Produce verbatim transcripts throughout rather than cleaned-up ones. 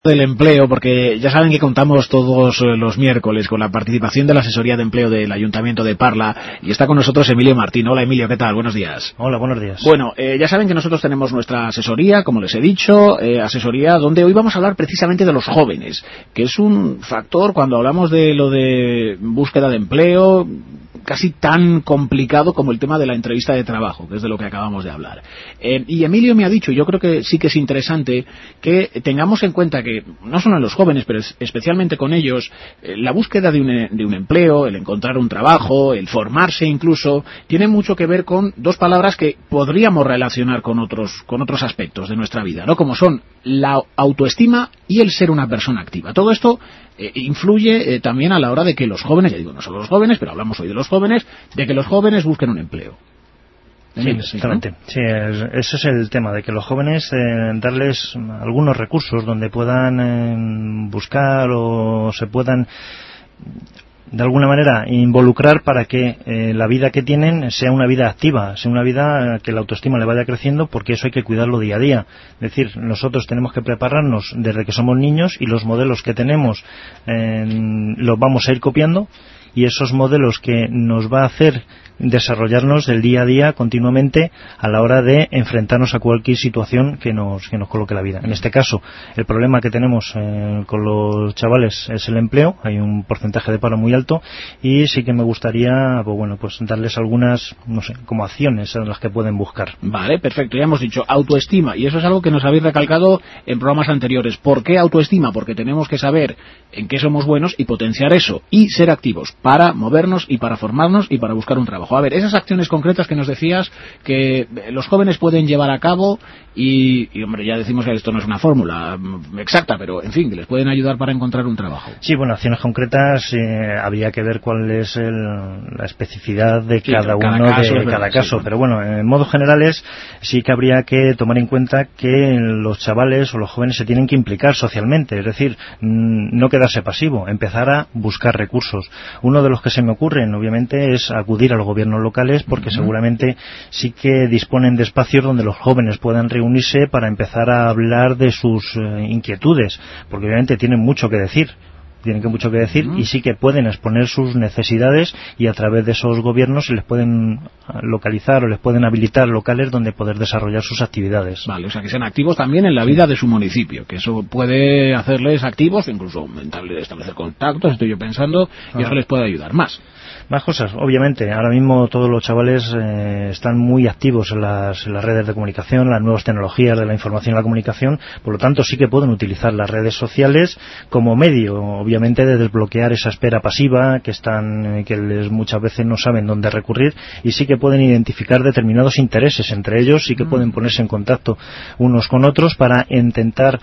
del empleo, porque ya saben que contamos todos los miércoles con la participación de la asesoría de empleo del Ayuntamiento de Parla, y está con nosotros Emilio Martín. Hola Emilio, ¿qué tal? Buenos días. Hola, buenos días. Bueno, eh, ya saben que nosotros tenemos nuestra asesoría, como les he dicho, eh, asesoría donde hoy vamos a hablar precisamente de los jóvenes, que es un factor cuando hablamos de lo de búsqueda de empleo casi tan complicado como el tema de la entrevista de trabajo, que es de lo que acabamos de hablar. Eh, y Emilio me ha dicho, yo creo que sí que es interesante que tengamos en cuenta que, no solo en los jóvenes, pero especialmente con ellos, eh, la búsqueda de un, de un empleo, el encontrar un trabajo, el formarse incluso, tiene mucho que ver con dos palabras que podríamos relacionar con otros, con otros aspectos de nuestra vida, ¿no? Como son la autoestima y el ser una persona activa. Todo esto eh, influye eh, también a la hora de que los jóvenes, ya digo, no solo los jóvenes, pero hablamos hoy de los jóvenes, de que los jóvenes busquen un empleo. Sí, exactamente. Sí, ese es el tema, de que los jóvenes, eh, darles algunos recursos donde puedan eh, buscar o se puedan de alguna manera involucrar para que eh, la vida que tienen sea una vida activa, sea una vida que la autoestima le vaya creciendo, porque eso hay que cuidarlo día a día. Es decir, nosotros tenemos que prepararnos desde que somos niños y los modelos que tenemos eh, los vamos a ir copiando, y esos modelos que nos va a hacer desarrollarnos del día a día continuamente a la hora de enfrentarnos a cualquier situación que nos que nos coloque la vida. En este caso, el problema que tenemos eh, con los chavales es el empleo. Hay un porcentaje de paro muy alto, y sí que me gustaría, pues bueno, pues darles algunas, no sé, como acciones en las que pueden buscar. Vale, perfecto. Ya hemos dicho autoestima, y eso es algo que nos habéis recalcado en programas anteriores. ¿Por qué autoestima? Porque tenemos que saber en qué somos buenos y potenciar eso, y ser activos para movernos y para formarnos y para buscar un trabajo. A ver, esas acciones concretas que nos decías que los jóvenes pueden llevar a cabo y, y hombre, ya decimos que esto no es una fórmula exacta, pero en fin, que les pueden ayudar para encontrar un trabajo. Sí, bueno, acciones concretas, eh, habría que ver cuál es el, la especificidad de sí, cada, cada uno caso, de cada caso, sí, pero bueno, en modos generales sí que habría que tomar en cuenta que los chavales o los jóvenes se tienen que implicar socialmente, es decir, no quedarse pasivo, empezar a buscar recursos. Uno de los que se me ocurren, obviamente, es acudir a los gobiernos locales, porque uh-huh. seguramente sí que disponen de espacios donde los jóvenes puedan reunirse para empezar a hablar de sus eh, inquietudes, porque obviamente tienen mucho que decir. tienen que mucho que decir uh-huh. y sí que pueden exponer sus necesidades, y a través de esos gobiernos se les pueden localizar o les pueden habilitar locales donde poder desarrollar sus actividades. Vale, o sea, que sean activos también en la vida de su municipio, que eso puede hacerles activos, incluso establecer contactos, estoy yo pensando, y uh-huh. eso les puede ayudar más. Más cosas, obviamente. Ahora mismo todos los chavales eh, están muy activos en las, en las redes de comunicación, las nuevas tecnologías de la información y la comunicación, por lo tanto sí que pueden utilizar las redes sociales como medio, obviamente, de desbloquear esa espera pasiva que están, eh, que les muchas veces no saben dónde recurrir, y sí que pueden identificar determinados intereses entre ellos, sí que mm. pueden ponerse en contacto unos con otros para intentar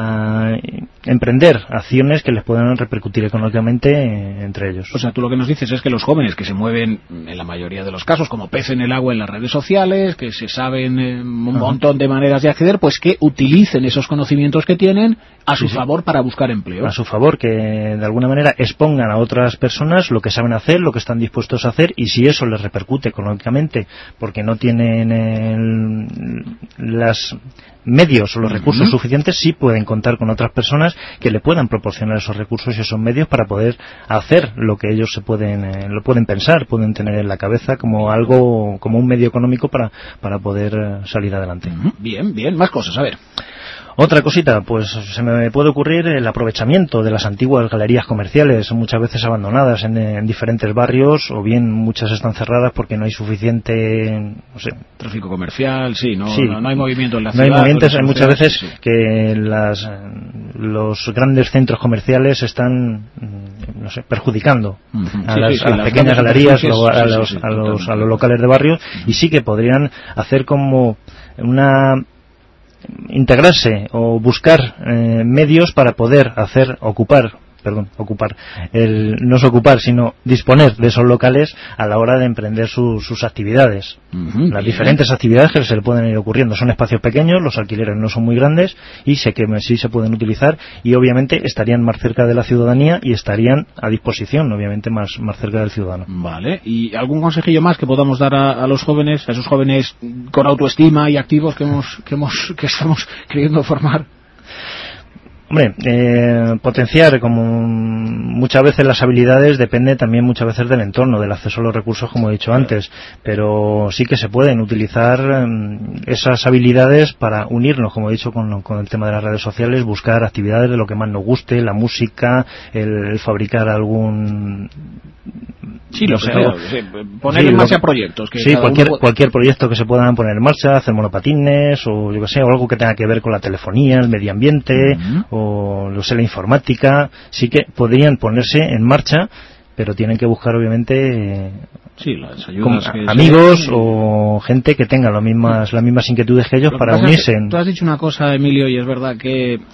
uh, emprender acciones que les puedan repercutir económicamente eh, entre ellos. O sea, tú lo que nos dices es que los jóvenes que se mueven en la mayoría de los casos como pez en el agua en las redes sociales, que se saben eh, un uh-huh. montón de maneras de acceder, pues que utilicen esos conocimientos que tienen a su sí, favor sí. para buscar empleo. A su favor, que de alguna manera expongan a otras personas lo que saben hacer, lo que están dispuestos a hacer, y si eso les repercute económicamente porque no tienen el, las medios o los recursos uh-huh. suficientes, sí pueden contar con otras personas que le puedan proporcionar esos recursos y esos medios para poder hacer lo que ellos se pueden eh, lo pueden pensar, pueden tener en la cabeza como algo, como un medio económico para, para poder eh, salir adelante. Uh-huh. Bien, bien, más cosas, a ver. Otra cosita, pues se me puede ocurrir el aprovechamiento de las antiguas galerías comerciales, muchas veces abandonadas en, en diferentes barrios, o bien muchas están cerradas porque no hay suficiente, no sé, tráfico comercial, sí, no, sí, no, no hay movimiento en la ciudad. No hay movimientos, hay muchas veces sí. que las, los grandes centros comerciales están, no sé, perjudicando uh-huh. a, sí, las, sí, sí, a las pequeñas galerías, o a, sí, los, sí, sí, a, los, a los locales de barrio, uh-huh. y sí que podrían hacer como una integrarse o buscar eh, medios para poder hacer ocupar perdón, ocupar, el, no es ocupar, sino disponer de esos locales a la hora de emprender su, sus actividades. Uh-huh, Las bien. diferentes actividades que se le pueden ir ocurriendo. Son espacios pequeños, los alquileres no son muy grandes, y sé que sí se pueden utilizar, y obviamente estarían más cerca de la ciudadanía y estarían a disposición, obviamente, más, más cerca del ciudadano. Vale, ¿y algún consejillo más que podamos dar a, a los jóvenes, a esos jóvenes con autoestima y activos que hemos, que hemos, que estamos queriendo formar? Hombre, eh, potenciar como muchas veces las habilidades depende también muchas veces del entorno, del acceso a los recursos, como he dicho antes, pero sí que se pueden utilizar eh, esas habilidades para unirnos, como he dicho, con, con el tema de las redes sociales, buscar actividades de lo que más nos guste, la música, el, el fabricar algún... Sí, lo sé, poner en marcha proyectos. Que sí, cualquier, puede... cualquier proyecto que se puedan poner en marcha, hacer monopatines, o yo que sé, o algo que tenga que ver con la telefonía, el medio ambiente, uh-huh. o no sé, la informática, sí que podrían ponerse en marcha, pero tienen que buscar obviamente sí, las ayudas que amigos se... o gente que tenga las mismas, las mismas inquietudes que ellos lo para que unirse. Tú has dicho una cosa, Emilio, y es verdad que... Eh,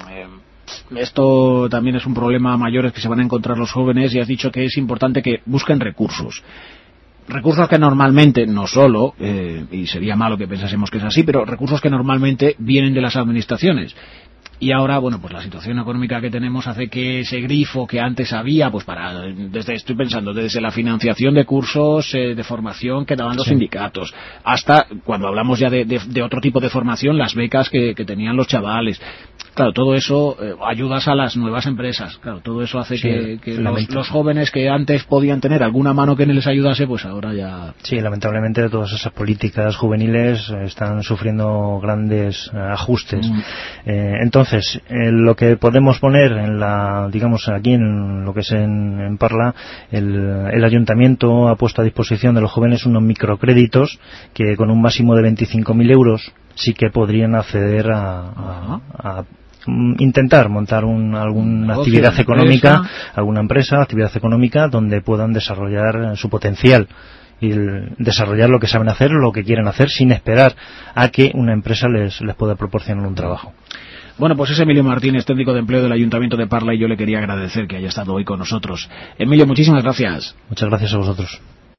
esto también es un problema mayor que se van a encontrar los jóvenes, y has dicho que es importante que busquen recursos. Recursos que normalmente, no solo, eh, y sería malo que pensásemos que es así, pero recursos que normalmente vienen de las administraciones. Y ahora, bueno, pues la situación económica que tenemos hace que ese grifo que antes había, pues para, desde, estoy pensando, desde la financiación de cursos eh, de formación que daban los sí. sindicatos, hasta, cuando hablamos ya de, de, de otro tipo de formación, las becas que, que tenían los chavales. Claro, todo eso, eh, ayudas a las nuevas empresas. Claro, todo eso hace sí, que, que los, los jóvenes que antes podían tener alguna mano que les ayudase, pues ahora ya... Sí, lamentablemente todas esas políticas juveniles están sufriendo grandes eh, ajustes. Mm. Eh, entonces, eh, lo que podemos poner en la, digamos, aquí en lo que es en, en Parla, el, el ayuntamiento ha puesto a disposición de los jóvenes unos microcréditos que con un máximo de veinticinco mil euros sí que podrían acceder a, a, a intentar montar un, alguna negocio, actividad económica, empresa. alguna empresa, actividad económica donde puedan desarrollar su potencial y el, desarrollar lo que saben hacer, lo que quieren hacer, sin esperar a que una empresa les, les pueda proporcionar un trabajo. Bueno, pues es Emilio Martínez, técnico de empleo del Ayuntamiento de Parla, y yo le quería agradecer que haya estado hoy con nosotros. Emilio, muchísimas gracias. Muchas gracias a vosotros.